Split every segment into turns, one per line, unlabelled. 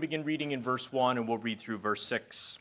begin reading in verse 1, and we'll read through verse 6.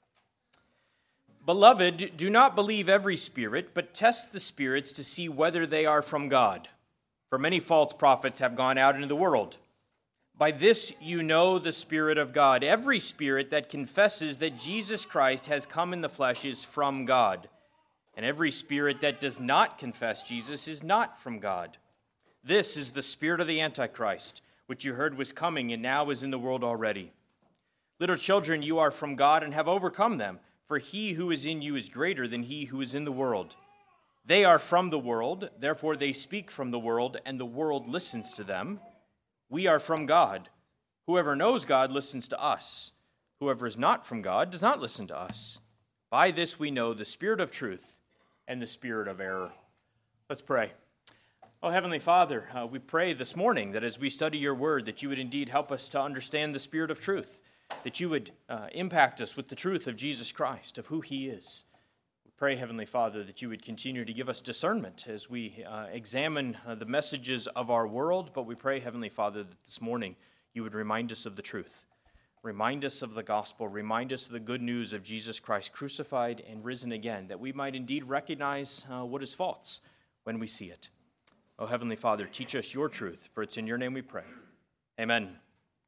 Beloved, do not believe every spirit, but test the spirits to see whether they are from God. For many false prophets have gone out into the world. By this you know the Spirit of God. Every spirit that confesses that Jesus Christ has come in the flesh is from God. And every spirit that does not confess Jesus is not from God. This is the spirit of the Antichrist, which you heard was coming and now is in the world already. Little children, you are from God and have overcome them, for he who is in you is greater than he who is in the world. They are from the world, therefore they speak from the world, and the world listens to them. We are from God. Whoever knows God listens to us. Whoever is not from God does not listen to us. By this we know the spirit of truth and the spirit of error. Let's pray. Oh, Heavenly Father, we pray this morning that as we study your word, that you would indeed help us to understand the spirit of truth, that you would impact us with the truth of Jesus Christ, of who he is. We pray, Heavenly Father, that you would continue to give us discernment as we examine the messages of our world, but we pray, Heavenly Father, that this morning you would remind us of the truth. Remind us of the gospel. Remind us of the good news of Jesus Christ crucified and risen again, that we might indeed recognize what is false when we see it. Oh, Heavenly Father, teach us your truth, for it's in your name we pray. Amen.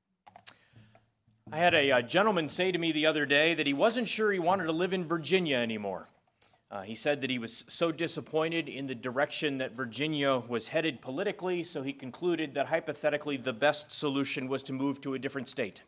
I had a gentleman say to me the other day that he wasn't sure he wanted to live in Virginia anymore. He said that he was so disappointed in the direction that Virginia was headed politically, so he concluded that hypothetically the best solution was to move to a different state.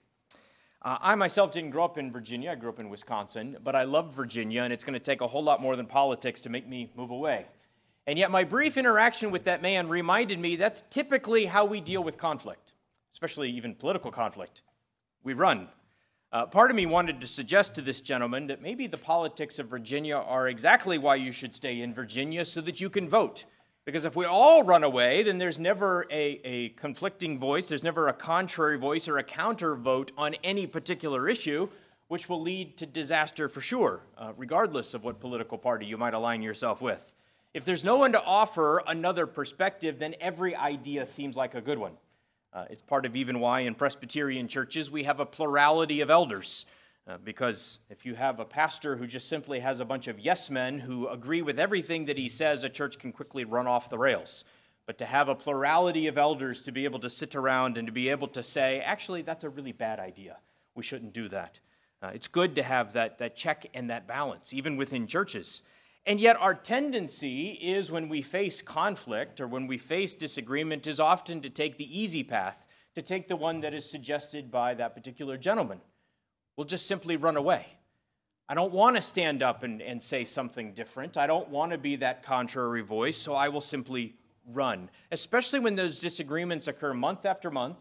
I myself didn't grow up in Virginia. I grew up in Wisconsin, but I love Virginia, and it's going to take a whole lot more than politics to make me move away. And yet my brief interaction with that man reminded me that's typically how we deal with conflict, especially even political conflict. We run. Part of me wanted to suggest to this gentleman that maybe the politics of Virginia are exactly why you should stay in Virginia, so that you can vote. Because if we all run away, then there's never a conflicting voice, there's never a contrary voice or a counter vote on any particular issue, which will lead to disaster for sure, regardless of what political party you might align yourself with. If there's no one to offer another perspective, then every idea seems like a good one. It's part of even why in Presbyterian churches we have a plurality of elders, because if you have a pastor who just simply has a bunch of yes men who agree with everything that he says, a church can quickly run off the rails. But to have a plurality of elders to be able to sit around and to be able to say, actually, that's a really bad idea. We shouldn't do that. It's good to have that check and that balance, even within churches. And yet our tendency is when we face conflict or when we face disagreement is often to take the easy path, to take the one that is suggested by that particular gentleman. We'll just simply run away. I don't want to stand up and say something different. I don't want to be that contrary voice, so I will simply run, especially when those disagreements occur month after month,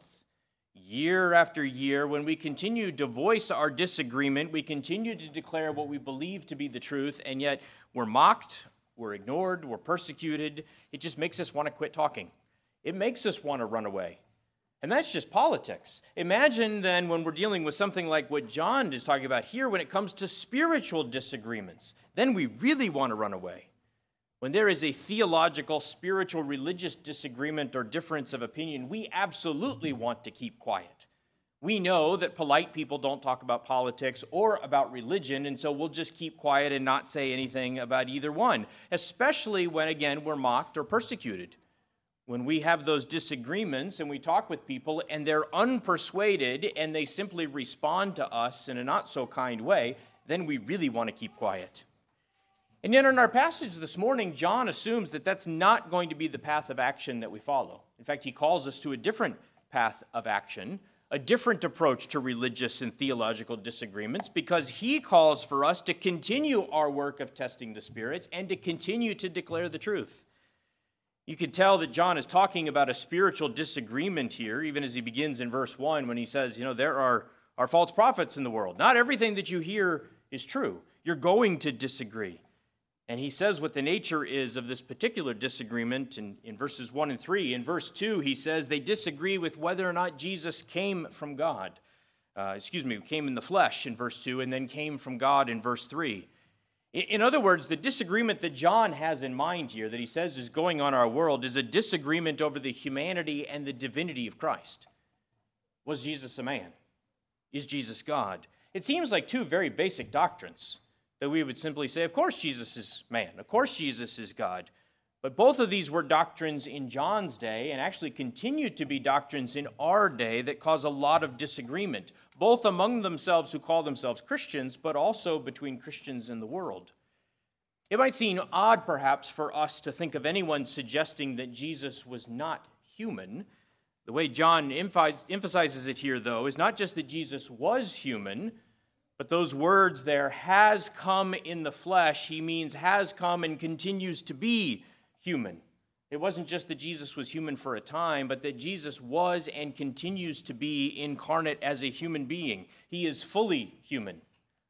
year after year. When we continue to voice our disagreement, we continue to declare what we believe to be the truth, and yet we're mocked, we're ignored, we're persecuted. It just makes us want to quit talking. It makes us want to run away. And that's just politics. Imagine then when we're dealing with something like what John is talking about here, when it comes to spiritual disagreements, then we really want to run away. When there is a theological, spiritual, religious disagreement or difference of opinion, we absolutely want to keep quiet. We know that polite people don't talk about politics or about religion, and so we'll just keep quiet and not say anything about either one, especially when, again, we're mocked or persecuted. When we have those disagreements and we talk with people and they're unpersuaded and they simply respond to us in a not-so-kind way, then we really want to keep quiet. And yet in our passage this morning, John assumes that that's not going to be the path of action that we follow. In fact, he calls us to a different path of action, a different approach to religious and theological disagreements, because he calls for us to continue our work of testing the spirits and to continue to declare the truth. You can tell that John is talking about a spiritual disagreement here, even as he begins in verse 1 when he says, there are false prophets in the world. Not everything that you hear is true. You're going to disagree. And he says what the nature is of this particular disagreement in verses 1 and 3. In verse 2, he says they disagree with whether or not Jesus came from God. Came in the flesh in verse 2, and then came from God in verse 3. In other words, the disagreement that John has in mind here, that he says is going on in our world, is a disagreement over the humanity and the divinity of Christ. Was Jesus a man? Is Jesus God? It seems like two very basic doctrines that we would simply say, of course Jesus is man, of course Jesus is God. But both of these were doctrines in John's day and actually continue to be doctrines in our day that cause a lot of disagreement, both among themselves who call themselves Christians, but also between Christians in the world. It might seem odd, perhaps, for us to think of anyone suggesting that Jesus was not human. The way John emphasizes it here, though, is not just that Jesus was human, but those words there, has come in the flesh, he means has come and continues to be human. It wasn't just that Jesus was human for a time, but that Jesus was and continues to be incarnate as a human being. He is fully human.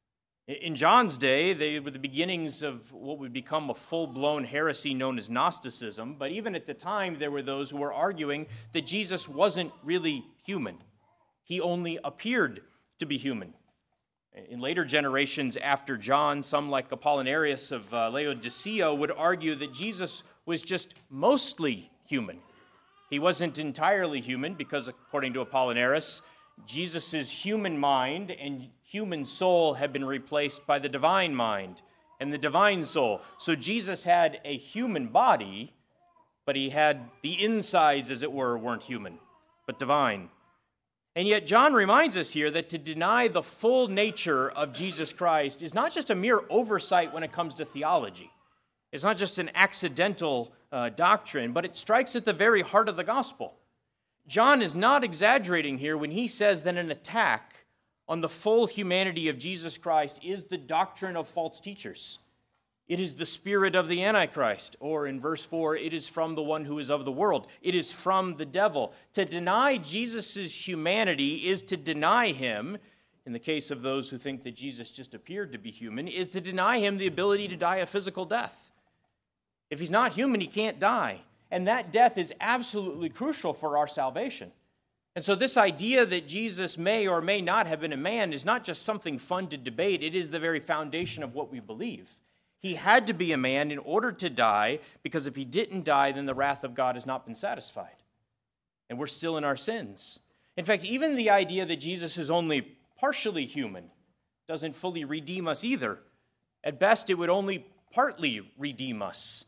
In John's day, they were the beginnings of what would become a full-blown heresy known as Gnosticism, but even at the time, there were those who were arguing that Jesus wasn't really human. He only appeared to be human. In later generations after John, some like Apollinarius of Laodicea would argue that Jesus was just mostly human. He wasn't entirely human because, according to Apollinarius, Jesus' human mind and human soul had been replaced by the divine mind and the divine soul. So Jesus had a human body, but he had the insides, as it were, weren't human, but divine. And yet John reminds us here that to deny the full nature of Jesus Christ is not just a mere oversight when it comes to theology. It's not just an accidental doctrine, but it strikes at the very heart of the gospel. John is not exaggerating here when he says that an attack on the full humanity of Jesus Christ is the doctrine of false teachers. It is the spirit of the Antichrist, or in verse 4, it is from the one who is of the world. It is from the devil. To deny Jesus' humanity is to deny him, in the case of those who think that Jesus just appeared to be human, is to deny him the ability to die a physical death. If he's not human, he can't die. And that death is absolutely crucial for our salvation. And so this idea that Jesus may or may not have been a man is not just something fun to debate. It is the very foundation of what we believe. He had to be a man in order to die, because if he didn't die, then the wrath of God has not been satisfied. And we're still in our sins. In fact, even the idea that Jesus is only partially human doesn't fully redeem us either. At best, it would only partly redeem us.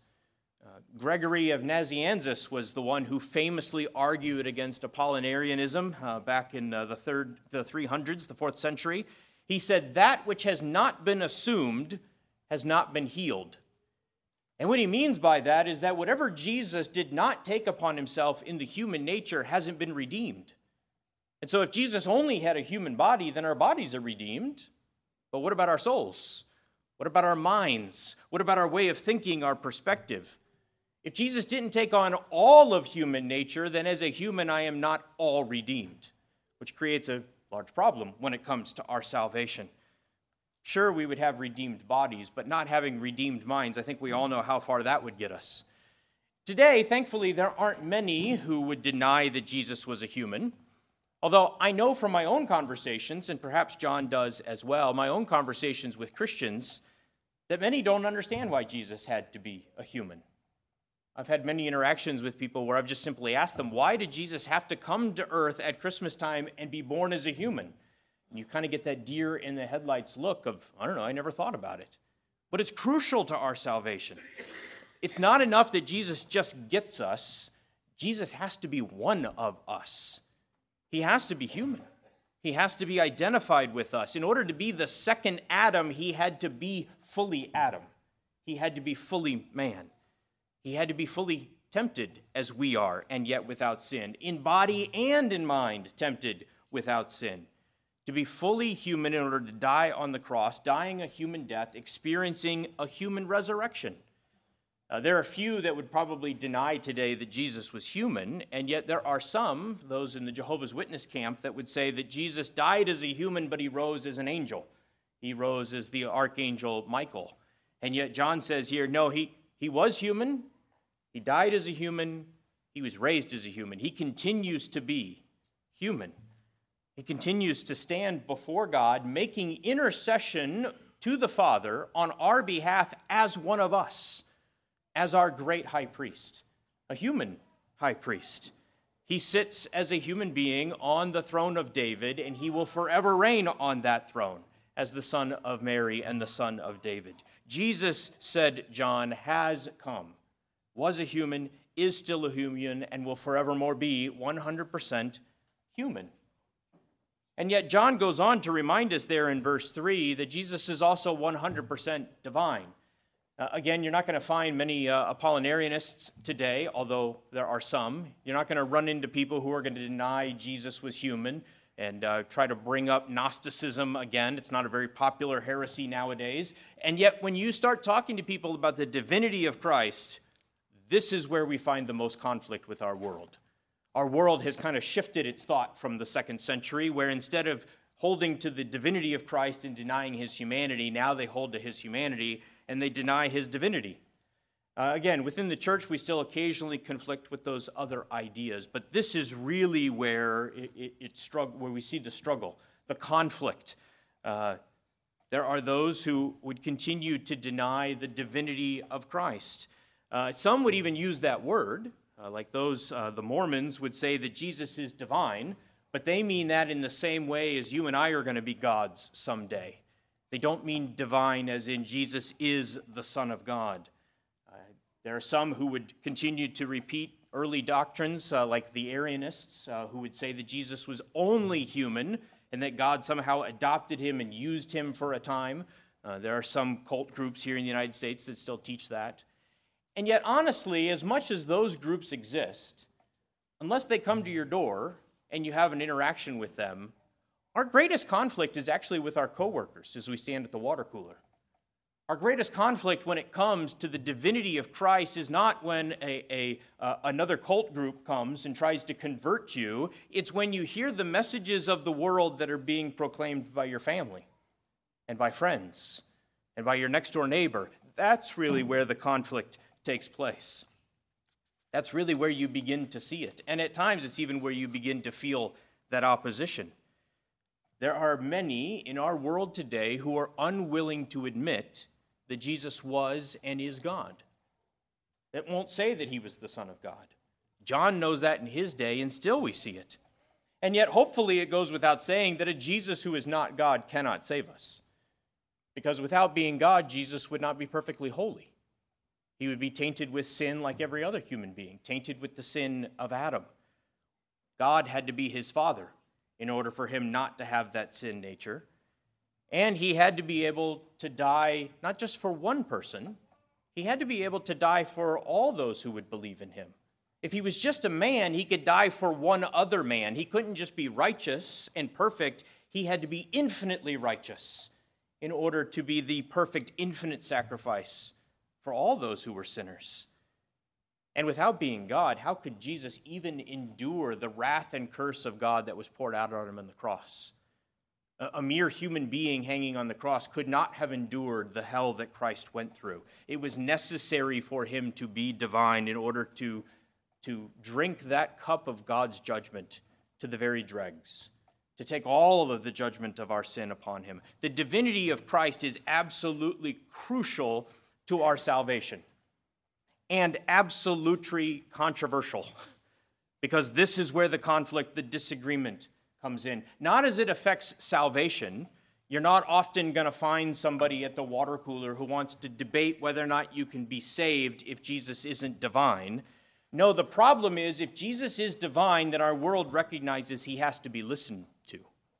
Gregory of Nazianzus was the one who famously argued against Apollinarianism back in the 300s, the 4th century. He said, that which has not been assumed has not been healed. And what he means by that is that whatever Jesus did not take upon himself in the human nature hasn't been redeemed. And so if Jesus only had a human body, then our bodies are redeemed. But what about our souls? What about our minds? What about our way of thinking, our perspective? If Jesus didn't take on all of human nature, then as a human I am not all redeemed, which creates a large problem when it comes to our salvation. Sure, we would have redeemed bodies, but not having redeemed minds, I think we all know how far that would get us. Today, thankfully, there aren't many who would deny that Jesus was a human. Although I know from my own conversations, and perhaps John does as well, my own conversations with Christians, that many don't understand why Jesus had to be a human. I've had many interactions with people where I've just simply asked them, why did Jesus have to come to earth at Christmas time and be born as a human? And you kind of get that deer in the headlights look of, I don't know, I never thought about it. But it's crucial to our salvation. It's not enough that Jesus just gets us. Jesus has to be one of us. He has to be human. He has to be identified with us. In order to be the second Adam, he had to be fully Adam. He had to be fully man. He had to be fully tempted as we are, and yet without sin. In body and in mind, tempted without sin. To be fully human in order to die on the cross, dying a human death, experiencing a human resurrection. There are few that would probably deny today that Jesus was human, and yet there are some, those in the Jehovah's Witness camp, that would say that Jesus died as a human, but he rose as an angel. He rose as the archangel Michael. And yet John says here, no, he was human, he died as a human, he was raised as a human. He continues to be human. He continues to stand before God, making intercession to the Father on our behalf as one of us, as our great high priest, a human high priest. He sits as a human being on the throne of David, and he will forever reign on that throne as the son of Mary and the son of David. Jesus, said John, has come, was a human, is still a human, and will forevermore be 100% human. And yet John goes on to remind us there in verse 3 that Jesus is also 100% divine. Again, you're not going to find many Apollinarianists today, although there are some. You're not going to run into people who are going to deny Jesus was human and try to bring up Gnosticism again. It's not a very popular heresy nowadays. And yet, when you start talking to people about the divinity of Christ, this is where we find the most conflict with our world. Our world has kind of shifted its thought from the 2nd century, where instead of holding to the divinity of Christ and denying his humanity, now they hold to his humanity and they deny his divinity. Again, within the church, we still occasionally conflict with those other ideas, but this is really where where we see the struggle, the conflict. There are those who would continue to deny the divinity of Christ. Some would even use that word, like the Mormons would say that Jesus is divine, but they mean that in the same way as you and I are going to be gods someday. They don't mean divine as in Jesus is the Son of God. There are some who would continue to repeat early doctrines, like the Arianists, who would say that Jesus was only human and that God somehow adopted him and used him for a time. There are some cult groups here in the United States that still teach that. And yet, honestly, as much as those groups exist, unless they come to your door and you have an interaction with them, our greatest conflict is actually with our coworkers as we stand at the water cooler. Our greatest conflict when it comes to the divinity of Christ is not when another cult group comes and tries to convert you. It's when you hear the messages of the world that are being proclaimed by your family and by friends and by your next door neighbor. That's really where the conflict takes place. That's really where you begin to see it. And at times it's even where you begin to feel that opposition. There are many in our world today who are unwilling to admit that Jesus was and is God. It won't say that he was the Son of God. John knows that in his day, and still we see it. And yet, hopefully, it goes without saying that a Jesus who is not God cannot save us. Because without being God, Jesus would not be perfectly holy. He would be tainted with sin like every other human being, tainted with the sin of Adam. God had to be his father in order for him not to have that sin nature. And he had to be able to die not just for one person, he had to be able to die for all those who would believe in him. If he was just a man, he could die for one other man. He couldn't just be righteous and perfect. He had to be infinitely righteous in order to be the perfect, infinite sacrifice for all those who were sinners. And without being God, how could Jesus even endure the wrath and curse of God that was poured out on him on the cross? A mere human being hanging on the cross could not have endured the hell that Christ went through. It was necessary for him to be divine in order to drink that cup of God's judgment to the very dregs, to take all of the judgment of our sin upon him. The divinity of Christ is absolutely crucial to our salvation and absolutely controversial, because this is where the conflict, the disagreement comes in. Not as it affects salvation. You're not often going to find somebody at the water cooler who wants to debate whether or not you can be saved if Jesus isn't divine. No, the problem is if Jesus is divine, then our world recognizes he has to be listened to.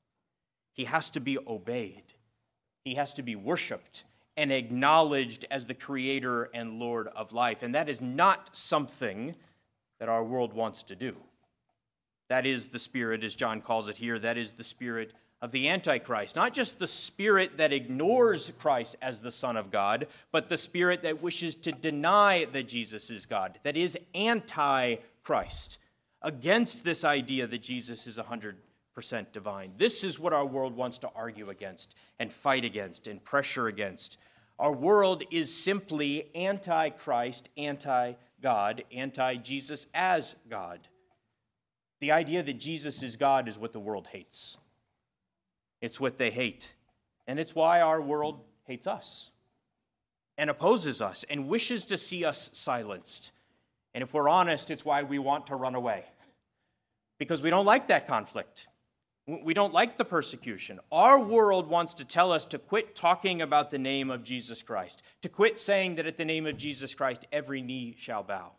He has to be obeyed. He has to be worshiped and acknowledged as the creator and Lord of life. And that is not something that our world wants to do. That is the spirit, as John calls it here, that is the spirit of the Antichrist. Not just the spirit that ignores Christ as the Son of God, but the spirit that wishes to deny that Jesus is God, that is anti-Christ, against this idea that Jesus is 100% divine. This is what our world wants to argue against and fight against and pressure against. Our world is simply anti-Christ, anti-God, anti-Jesus as God. The idea that Jesus is God is what the world hates. It's what they hate. And it's why our world hates us and opposes us and wishes to see us silenced. And if we're honest, it's why we want to run away. because we don't like that conflict. We don't like the persecution. Our world wants to tell us to quit talking about the name of Jesus Christ, to quit saying that at the name of Jesus Christ, every knee shall bow.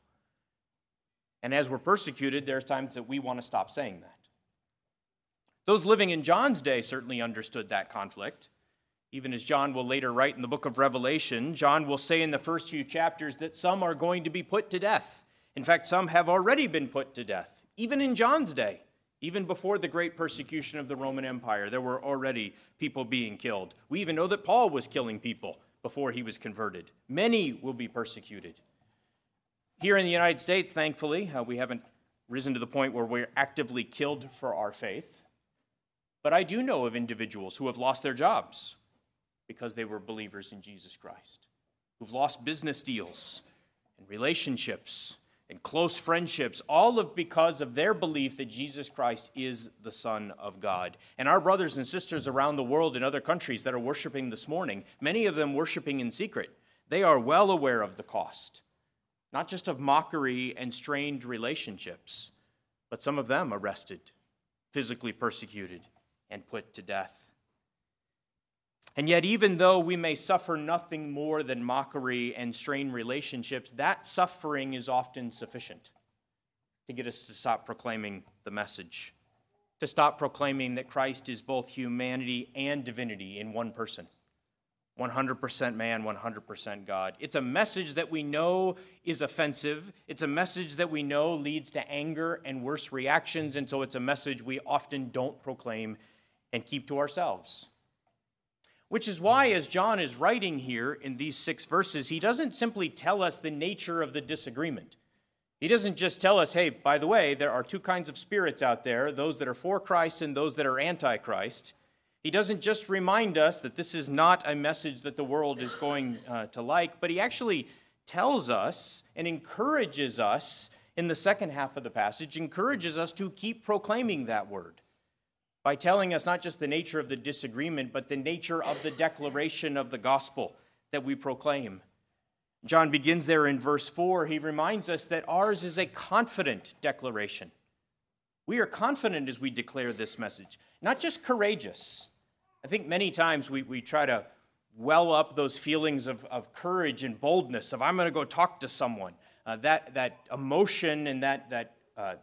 And as we're persecuted, there's times that we want to stop saying that. Those living in John's day certainly understood that conflict. Even as John will later write in the book of Revelation, John will say in the first few chapters that some are going to be put to death. In fact, some have already been put to death, even in John's day. Even before the great persecution of the Roman Empire, there were already people being killed. We even know that Paul was killing people before he was converted. Many will be persecuted. Here in the United States, thankfully, we haven't risen to the point where we're actively killed for our faith. But I do know of individuals who have lost their jobs because they were believers in Jesus Christ, who've lost business deals and relationships and close friendships, because of their belief that Jesus Christ is the Son of God. And our brothers and sisters around the world in other countries that are worshiping this morning, many of them worshiping in secret, they are well aware of the cost, not just of mockery and strained relationships, but some of them arrested, physically persecuted, and put to death. And yet, even though we may suffer nothing more than mockery and strained relationships, that suffering is often sufficient to get us to stop proclaiming the message, to stop proclaiming that Christ is both humanity and divinity in one person, 100% man, 100% God. It's a message that we know is offensive. It's a message that we know leads to anger and worse reactions, and so it's a message we often don't proclaim and keep to ourselves. Which is why, as John is writing here in these 6 verses, he doesn't simply tell us the nature of the disagreement. He doesn't just tell us, hey, by the way, there are 2 kinds of spirits out there, those that are for Christ and those that are anti-Christ. He doesn't just remind us that this is not a message that the world is going to like, but he actually tells us and encourages us in the second half of the passage, encourages us to keep proclaiming that word, by telling us not just the nature of the disagreement, but the nature of the declaration of the gospel that we proclaim. John begins there in verse 4. He reminds us that ours is a confident declaration. We are confident as we declare this message, not just courageous. I think many times we try to well up those feelings of courage and boldness, of I'm going to go talk to someone. That emotion and that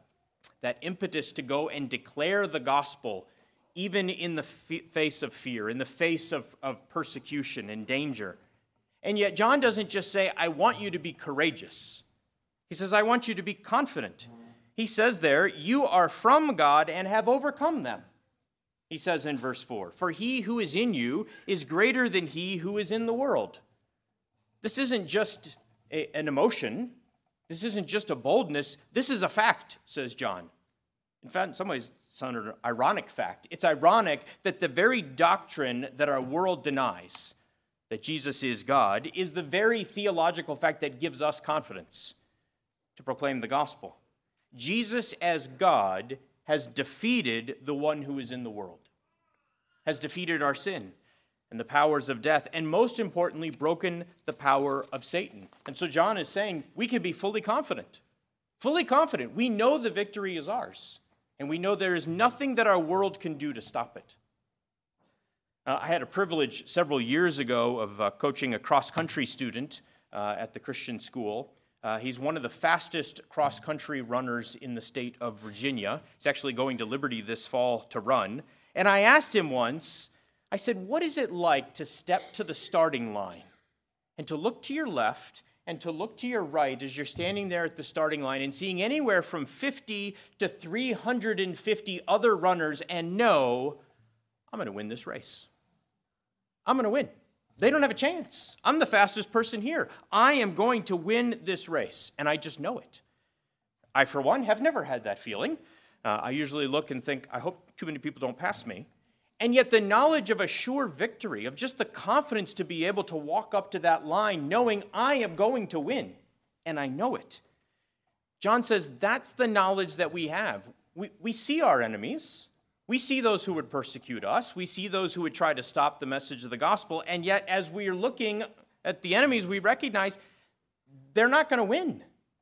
impetus to go and declare the gospel, even in the face of fear, in the face of persecution and danger. And yet John doesn't just say, I want you to be courageous. He says, I want you to be confident. He says there, you are from God and have overcome them. He says in verse 4, for he who is in you is greater than he who is in the world. This isn't just an emotion. This isn't just a boldness. This is a fact, says John. In fact, in some ways, it's an ironic fact. It's ironic that the very doctrine that our world denies, that Jesus is God, is the very theological fact that gives us confidence to proclaim the gospel. Jesus as God has defeated the one who is in the world, has defeated our sin and the powers of death, and most importantly, broken the power of Satan. And so John is saying we can be fully confident. Fully confident. We know the victory is ours, and we know there is nothing that our world can do to stop it. I had a privilege several years ago of coaching a cross-country student at the Christian school. He's one of the fastest cross-country runners in the state of Virginia. He's actually going to Liberty this fall to run. And I asked him once, I said, what is it like to step to the starting line and to look to your left and to look to your right as you're standing there at the starting line and seeing anywhere from 50 to 350 other runners and know, I'm going to win this race. I'm going to win. They don't have a chance. I'm the fastest person here. I am going to win this race, and I just know it. I, for one, have never had that feeling. I usually look and think, I hope too many people don't pass me. And yet the knowledge of a sure victory, of just the confidence to be able to walk up to that line knowing I am going to win, and I know it. John says that's the knowledge that we have. We see our enemies. We see those who would persecute us. We see those who would try to stop the message of the gospel. And yet as we are looking at the enemies, we recognize they're not going to win.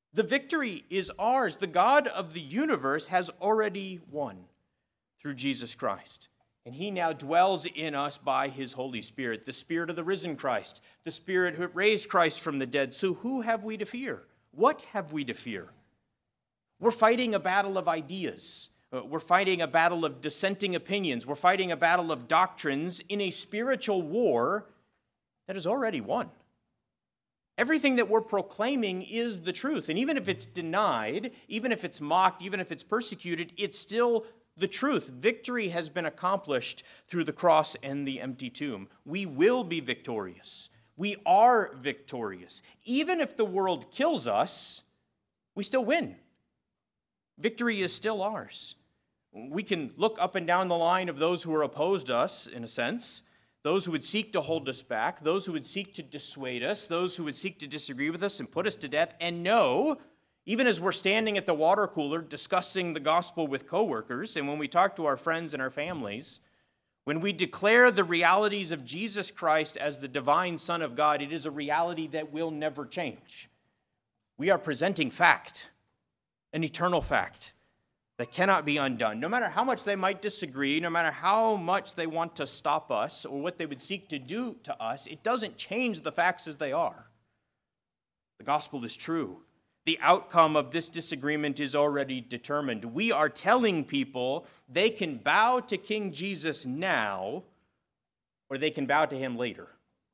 The victory is ours. The God of the universe has already won through Jesus Christ. And he now dwells in us by his Holy Spirit, the Spirit of the risen Christ, the Spirit who raised Christ from the dead. So who have we to fear? What have we to fear? We're fighting a battle of ideas. We're fighting a battle of dissenting opinions. We're fighting a battle of doctrines in a spiritual war that is already won. Everything that we're proclaiming is the truth. And even if it's denied, even if it's mocked, even if it's persecuted, it's still the truth. Victory has been accomplished through the cross and the empty tomb. We will be victorious. We are victorious. Even if the world kills us, we still win. Victory is still ours. We can look up and down the line of those who are opposed to us, in a sense, those who would seek to hold us back, those who would seek to dissuade us, those who would seek to disagree with us and put us to death, and know, even as we're standing at the water cooler discussing the gospel with coworkers, and when we talk to our friends and our families, when we declare the realities of Jesus Christ as the divine Son of God, it is a reality that will never change. We are presenting fact, an eternal fact that cannot be undone. No matter how much they might disagree, no matter how much they want to stop us or what they would seek to do to us, it doesn't change the facts as they are. The gospel is true. The outcome of this disagreement is already determined. We are telling people they can bow to King Jesus now, or they can bow to him later.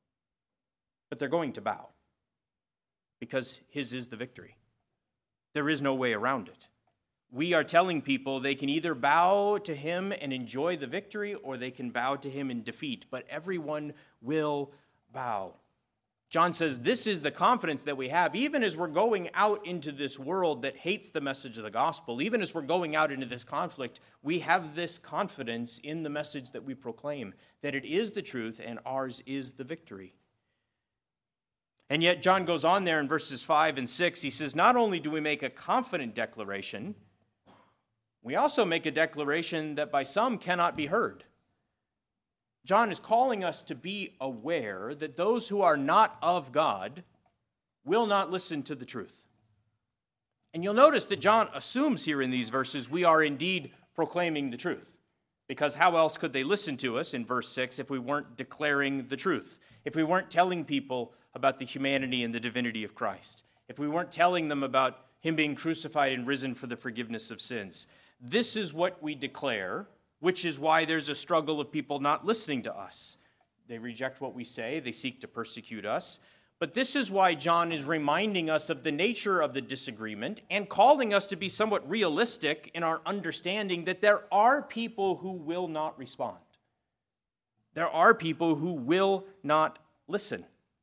But they're going to bow, because his is the victory. There is no way around it. We are telling people they can either bow to him and enjoy the victory, or they can bow to him in defeat, but everyone will bow. John says this is the confidence that we have, even as we're going out into this world that hates the message of the gospel, even as we're going out into this conflict, we have this confidence in the message that we proclaim, that it is the truth and ours is the victory. And yet John goes on there in verses 5 and 6, he says, not only do we make a confident declaration, we also make a declaration that by some cannot be heard. John is calling us to be aware that those who are not of God will not listen to the truth. And you'll notice that John assumes here in these verses we are indeed proclaiming the truth. Because how else could they listen to us in verse 6 if we weren't declaring the truth? If we weren't telling people about the humanity and the divinity of Christ? If we weren't telling them about him being crucified and risen for the forgiveness of sins? This is what we declare, which is why there's a struggle of people not listening to us. They reject what we say. They seek to persecute us. But this is why John is reminding us of the nature of the disagreement and calling us to be somewhat realistic in our understanding that there are people who will not respond. There are people who will not listen.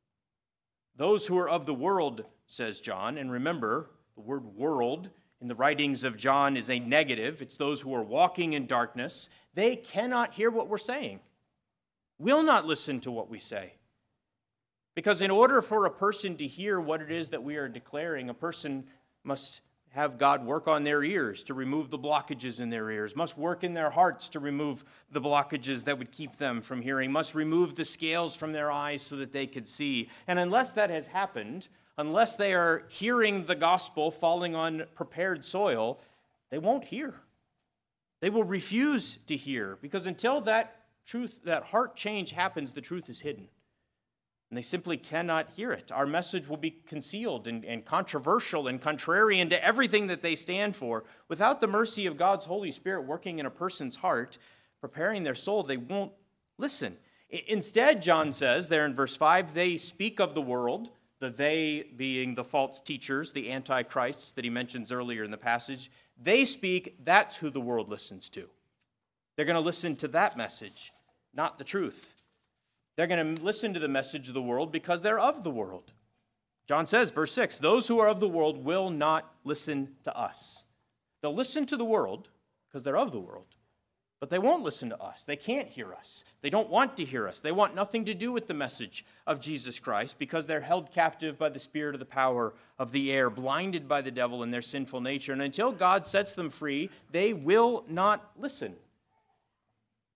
Those who are of the world, says John, and remember, the word world in the writings of John is a negative. It's those who are walking in darkness. They cannot hear what we're saying, will not listen to what we say. Because in order for a person to hear what it is that we are declaring, a person must have God work on their ears to remove the blockages in their ears, must work in their hearts to remove the blockages that would keep them from hearing, must remove the scales from their eyes so that they could see. And unless that has happened, unless they are hearing the gospel falling on prepared soil, they won't hear. They will refuse to hear, because until that truth, that heart change happens, the truth is hidden. And they simply cannot hear it. Our message will be concealed and controversial and contrarian to everything that they stand for. Without the mercy of God's Holy Spirit working in a person's heart, preparing their soul, they won't listen. Instead, John says there in verse 5, they speak of the world, the they being the false teachers, the antichrists that he mentions earlier in the passage. They speak, that's who the world listens to. They're going to listen to that message, not the truth. They're going to listen to the message of the world because they're of the world. John says, verse 6, those who are of the world will not listen to us. They'll listen to the world because they're of the world, but they won't listen to us. They can't hear us. They don't want to hear us. They want nothing to do with the message of Jesus Christ because they're held captive by the spirit of the power of the air, blinded by the devil in their sinful nature. And until God sets them free, they will not listen.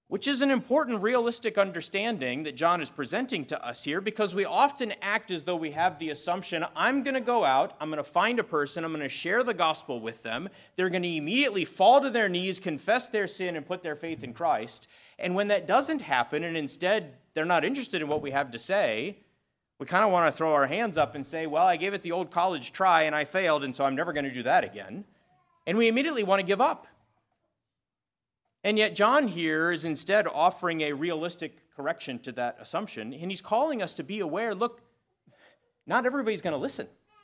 which is an important realistic understanding that John is presenting to us here, because we often act as though we have the assumption, I'm going to go out, I'm going to find a person, I'm going to share the gospel with them, they're going to immediately fall to their knees, confess their sin, and put their faith in Christ. And when that doesn't happen, and instead they're not interested in what we have to say, we kind of want to throw our hands up and say, well, I gave it the old college try and I failed, and so I'm never going to do that again. And we immediately want to give up. And yet John here is instead offering a realistic correction to that assumption, and he's calling us to be aware, look, not everybody's going to listen.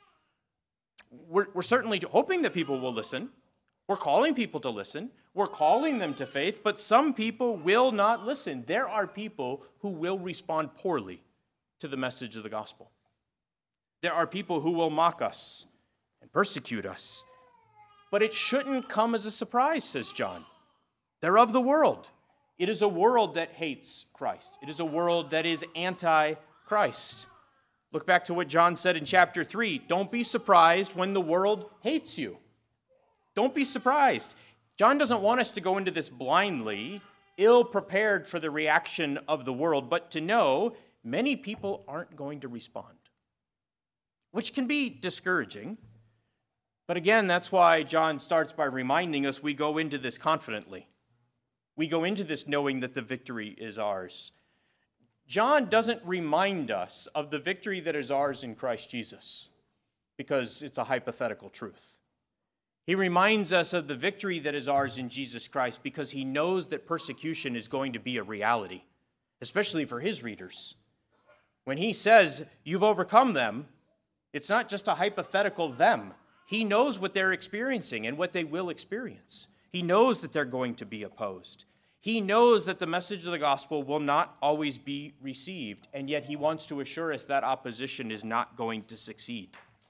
We're certainly hoping that people will listen. We're calling people to listen. We're calling them to faith, but some people will not listen. There are people who will respond poorly to the message of the gospel. There are people who will mock us and persecute us. But it shouldn't come as a surprise, says John. They're of the world. It is a world that hates Christ. It is a world that is anti-Christ. Look back to what John said in chapter 3. Don't be surprised when the world hates you. Don't be surprised. John doesn't want us to go into this blindly, ill-prepared for the reaction of the world, but to know many people aren't going to respond, which can be discouraging. But again, that's why John starts by reminding us we go into this confidently. We go into this knowing that the victory is ours. John doesn't remind us of the victory that is ours in Christ Jesus because it's a hypothetical truth. He reminds us of the victory that is ours in Jesus Christ because he knows that persecution is going to be a reality, especially for his readers. When he says, you've overcome them, it's not just a hypothetical them. He knows what they're experiencing and what they will experience. He knows that they're going to be opposed. He knows that the message of the gospel will not always be received, and yet he wants to assure us that opposition is not going to succeed.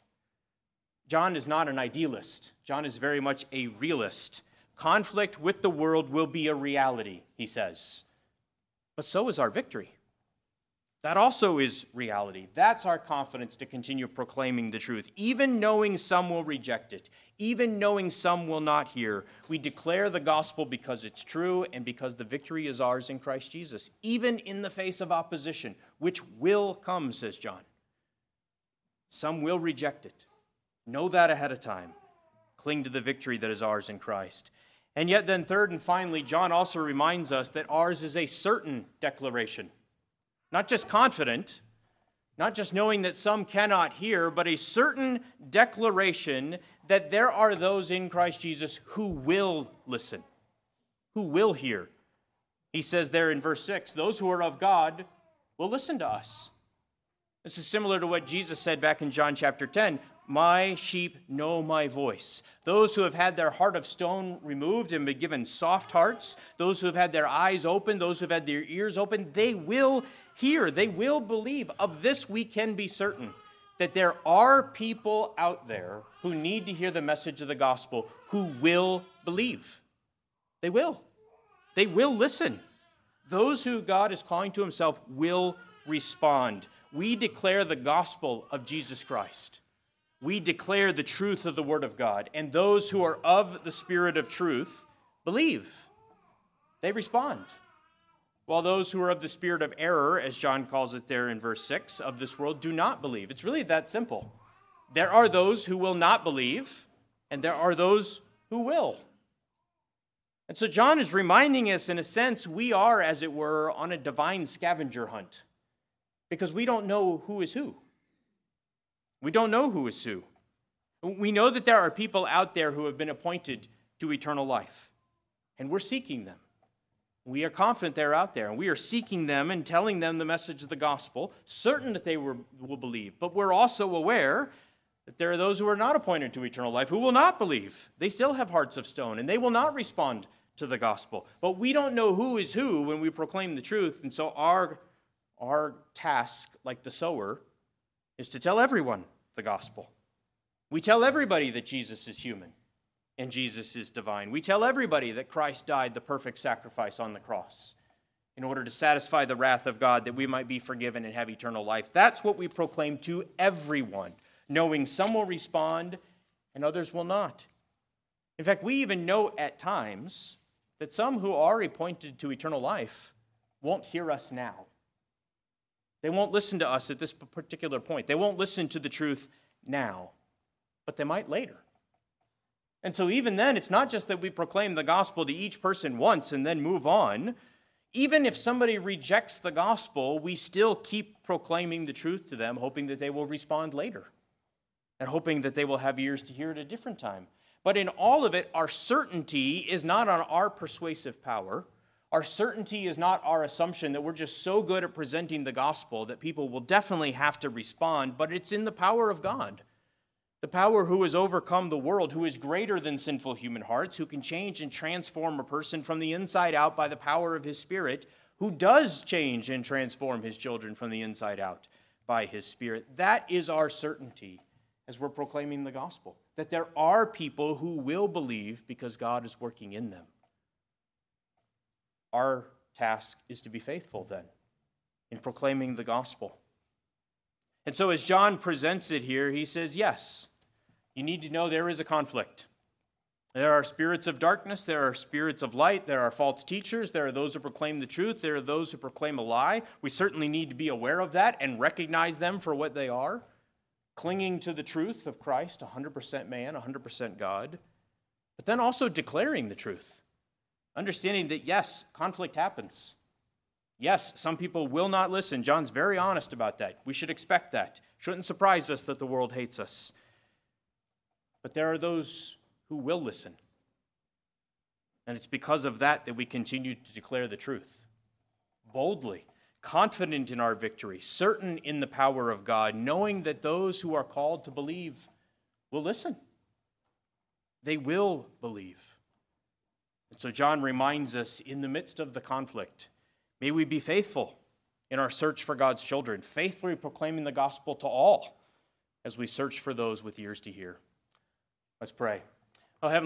John is not an idealist. John is very much a realist. Conflict with the world will be a reality, he says. But so is our victory. That also is reality. That's our confidence to continue proclaiming the truth. Even knowing some will reject it, even knowing some will not hear, we declare the gospel because it's true and because the victory is ours in Christ Jesus, even in the face of opposition, which will come, says John. Some will reject it. Know that ahead of time. Cling to the victory that is ours in Christ. And yet then third and finally, John also reminds us that ours is a certain declaration. Not just confident, not just knowing that some cannot hear, but a certain declaration that there are those in Christ Jesus who will listen, who will hear. He says there in verse 6, those who are of God will listen to us. This is similar to what Jesus said back in John chapter 10. My sheep know my voice. Those who have had their heart of stone removed and been given soft hearts, those who have had their eyes open, those who have had their ears open, they will hear, they will believe. Of this we can be certain, that there are people out there who need to hear the message of the gospel who will believe. They will. They will listen. Those who God is calling to himself will respond. We declare the gospel of Jesus Christ. We declare the truth of the Word of God, and those who are of the Spirit of truth believe. They respond. While those who are of the spirit of error, as John calls it there in verse 6, of this world, do not believe. It's really that simple. There are those who will not believe, and there are those who will. And so John is reminding us, in a sense, we are, as it were, on a divine scavenger hunt, because we don't know who is who. We don't know who is who. We know that there are people out there who have been appointed to eternal life, and we're seeking them. We are confident they're out there, and we are seeking them and telling them the message of the gospel, certain that they will believe. But we're also aware that there are those who are not appointed to eternal life who will not believe. They still have hearts of stone, and they will not respond to the gospel. But we don't know who is who when we proclaim the truth, and so our task, like the sower, is to tell everyone the gospel. We tell everybody that Jesus is human and Jesus is divine. We tell everybody that Christ died the perfect sacrifice on the cross in order to satisfy the wrath of God, that we might be forgiven and have eternal life. That's what we proclaim to everyone, knowing some will respond and others will not. In fact, we even know at times that some who are appointed to eternal life won't hear us now. They won't listen to us at this particular point. They won't listen to the truth now, but they might later. And so even then, it's not just that we proclaim the gospel to each person once and then move on. Even if somebody rejects the gospel, we still keep proclaiming the truth to them, hoping that they will respond later and hoping that they will have ears to hear at a different time. But in all of it, our certainty is not on our persuasive power. Our certainty is not our assumption that we're just so good at presenting the gospel that people will definitely have to respond, but it's in the power of God. The power who has overcome the world, who is greater than sinful human hearts, who can change and transform a person from the inside out by the power of his Spirit, who does change and transform his children from the inside out by his Spirit. That is our certainty as we're proclaiming the gospel, that there are people who will believe because God is working in them. Our task is to be faithful then in proclaiming the gospel. And so as John presents it here, he says, yes, you need to know there is a conflict. There are spirits of darkness, there are spirits of light, there are false teachers, there are those who proclaim the truth, there are those who proclaim a lie. We certainly need to be aware of that and recognize them for what they are, clinging to the truth of Christ, 100% man, 100% God, but then also declaring the truth, understanding that, yes, conflict happens. Yes, some people will not listen. John's very honest about that. We should expect that. Shouldn't surprise us that the world hates us. But there are those who will listen. And it's because of that that we continue to declare the truth. Boldly, confident in our victory, certain in the power of God, knowing that those who are called to believe will listen. They will believe. And so John reminds us in the midst of the conflict, may we be faithful in our search for God's children, faithfully proclaiming the gospel to all as we search for those with ears to hear. Let's pray.